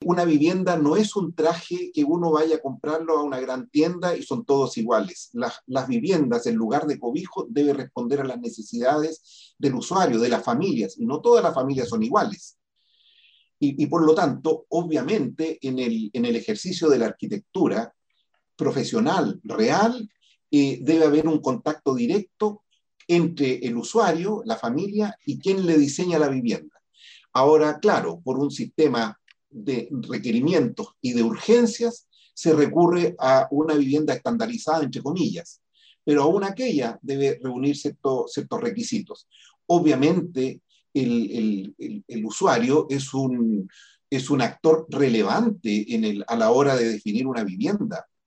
una vivienda no es un traje que uno vaya a comprarlo a una gran tienda y son todos iguales. Las viviendas, en lugar de cobijo, deben responder a las necesidades del usuario, de las familias, y no todas las familias son iguales. Y por lo tanto, obviamente, en el ejercicio de la arquitectura profesional, real, debe haber un contacto directo entre el usuario, la familia y quien le diseña la vivienda. Ahora, claro, por un sistema de requerimientos y de urgencias, se recurre a una vivienda estandarizada, entre comillas, pero aún aquella debe reunir ciertos requisitos. Obviamente, el usuario es un actor relevante a la hora de definir una vivienda.